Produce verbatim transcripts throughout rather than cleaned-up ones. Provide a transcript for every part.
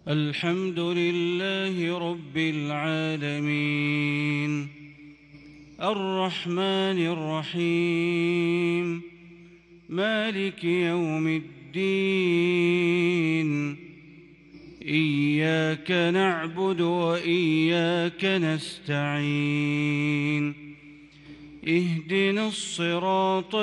الحمد لله رب العالمين الرحمن الرحيم مالك يوم الدين إياك نعبد وإياك نستعين اهدنا الصراط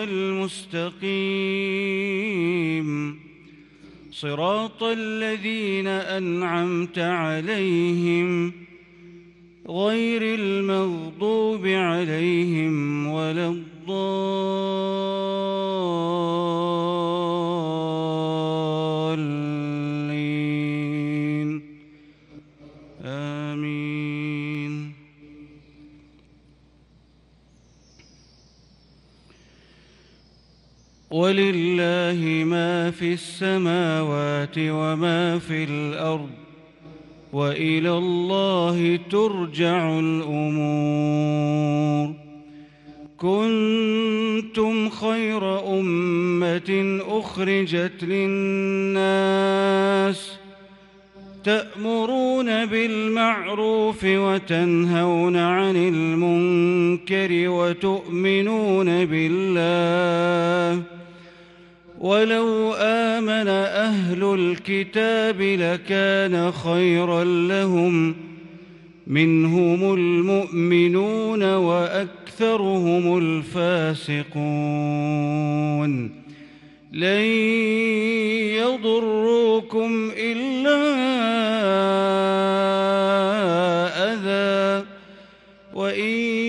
المستقيم صراط الذين أنعمت عليهم غير المغضوب عليهم ولا الضالين آمين. ولله ما في السماوات وما في الأرض وإلى الله ترجع الأمور. كنتم خير أمة أخرجت للناس تأمرون بالمعروف وتنهون عن المنكر وتؤمنون بالله. ولو آمن أهل الكتاب لكان خيرا لهم منهم المؤمنون وأكثرهم الفاسقون. لن يضروكم إلا أذى وإن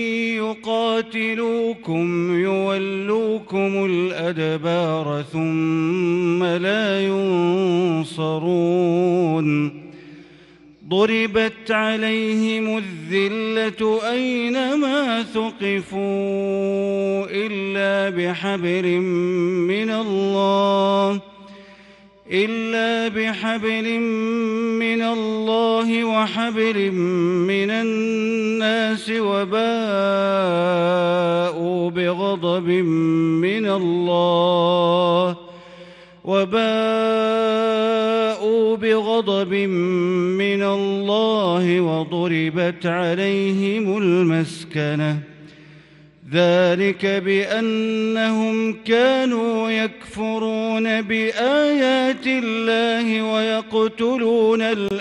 يقاتلوكم يولوكم الأدبار ثم لا ينصرون. ضربت عليهم الذلة أينما ثقفوا إلا بحبل من الله إلا بحبل من الله وحبل من الناس وباءوا بغضب من الله وباءوا بغضب من الله وضربت عليهم المسكنة. ذلك بأنهم كانوا يكفرون بآيات الله ويقتلون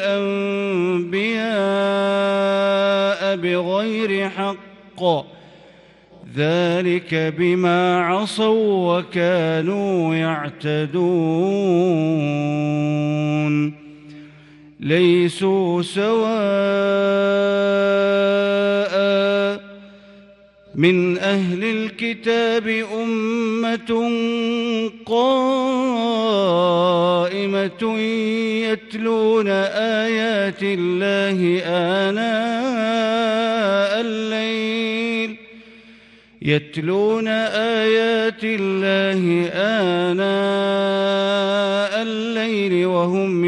الأنبياء بغير حق. ذلك بما عصوا وكانوا يعتدون. ليسوا سواء من أهل الكتاب أمة قائمة يتلون آيات الله آناء الليل يتلون آيات الله آناء الليل وهم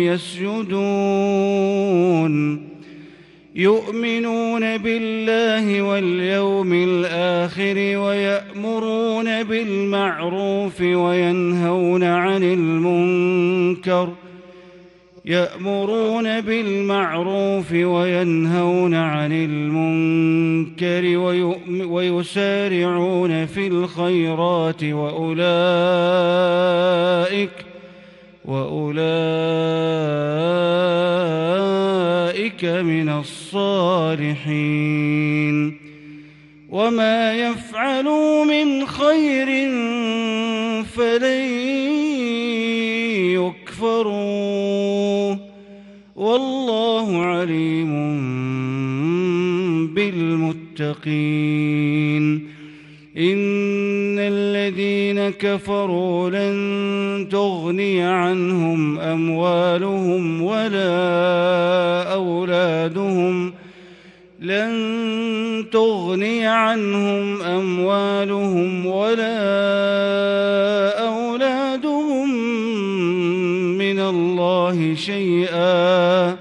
يسجدون. يؤمنون بالله واليوم الآخر ويأمرون بالمعروف وينهون عن المنكر يأمرون بالمعروف وينهون عن المنكر ويسارعون في الخيرات وأولئك وأولئك من الصالحين. وما يفعلوا من خير فلن يكفروه والله عليم بالمتقين. إن الذين كفروا لن تغني عنهم أموالهم ولا أولادهم لن تغني عنهم أموالهم ولا أولادهم من الله شيئا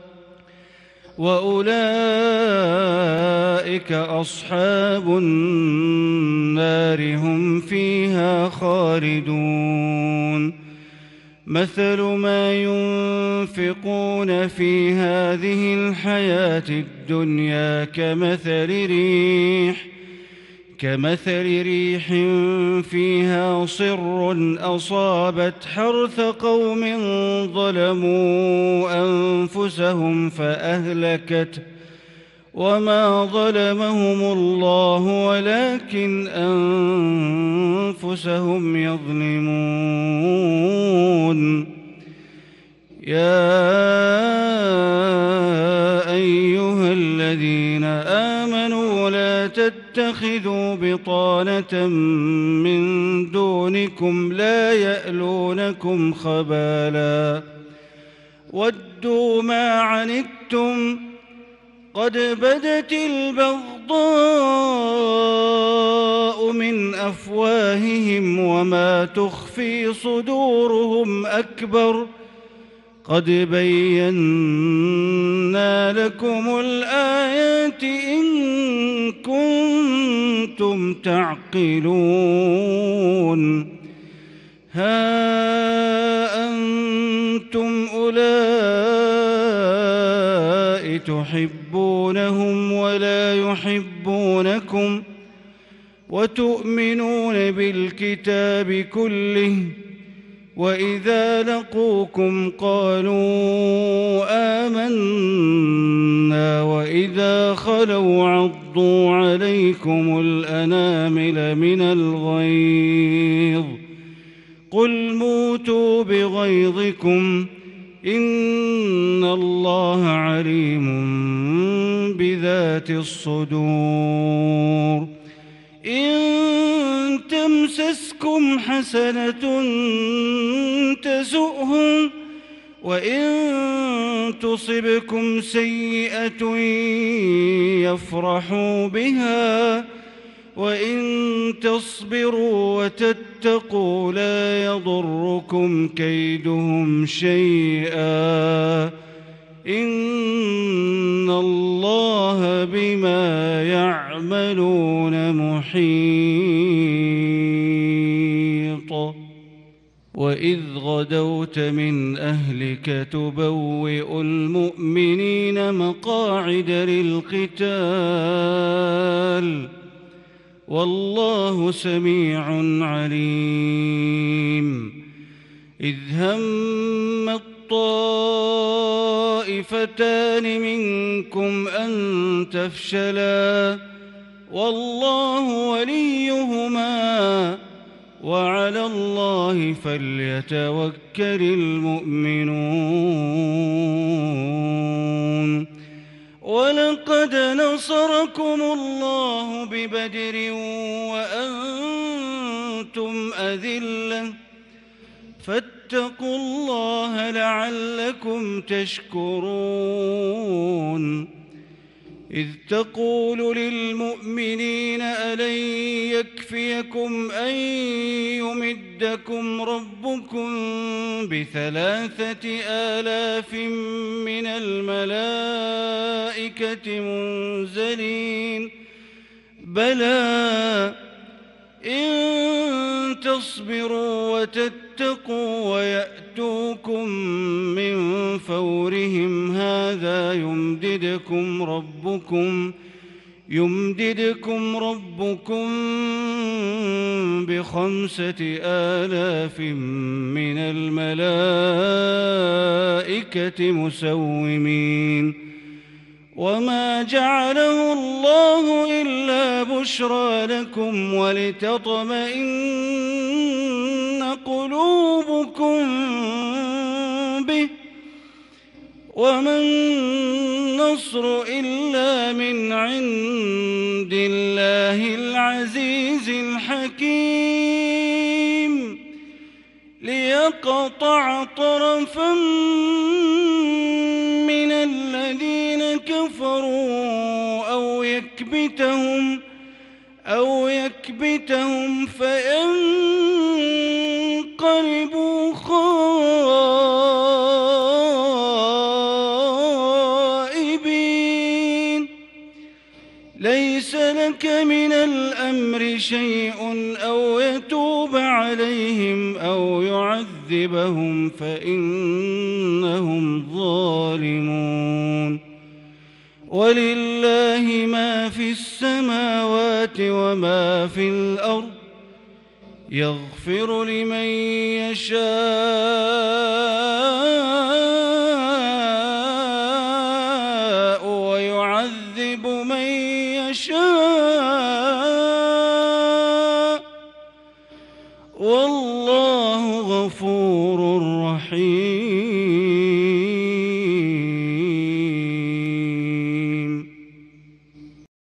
وأولئك أصحاب النار هم فيها خالدون. مثل ما ينفقون في هذه الحياة الدنيا كمثل ريح كمثل ريح فيها صر أصابت حرث قوم ظلموا أنفسهم فأهلكته وما ظلمهم الله ولكن أنفسهم يظلمون. يا أيها الذين آمنوا لا تتخذوا بطانة من دونكم لا يألونكم خبالا ودوا ما عنتم قد بدت البغضاء من أفواههم وما تخفي صدورهم أكبر قد بينا لكم الآيات إن كنتم تعقلون. ها أنتم أولئك تحبونهم ولا يحبونكم وتؤمنون بالكتاب كله وإذا لقوكم قالوا آمنا وإذا خلوا عضوا عليكم الأنامل من الغيظ قل موتوا بغيظكم إن الله عليم بذات الصدور. إن تمسسكم حسنة تسؤهم وإن تصبكم سيئة يفرحوا بها وإن تصبروا وتتقوا لا يضركم كيدهم شيئا إن الله بما يعملون محيط. وإذ غدوت من أهلك تبوئ المؤمنين مقاعد للقتال والله سميع عليم. إذ هم الطائفتان منكم أن تفشلا والله وليهما وعلى الله فليتوكل المؤمنون. ولقد نصركم الله ببدر وأنتم أذلة فاتقوا الله لعلكم تشكرون. إذ تقول للمؤمنين ألن يكفيكم أن يمدكم ربكم بثلاثة آلاف من الملائكة منزلين بلى إن تصبروا وتتقوا ويأتوكم من فورهم هذا يمددكم ربكم يمددكم ربكم بخمسة آلاف من الملائكة مسومين. وما جعله الله إلا بشرى لكم ولتطمئن قلوبكم به وما النصر إلا من عند الله العزيز الحكيم ليقطع طرفا من الذين كفروا أو يكبتهم أو يكبتهم فينقلبوا خائبين. ليس لك من الأمر شيء أو يتوب عليهم أو يعذبهم يعذبهم فإنهم ظالمون. ولله ما في السماوات وما في الأرض يغفر لمن يشاء ويعذب من يشاء والله غفور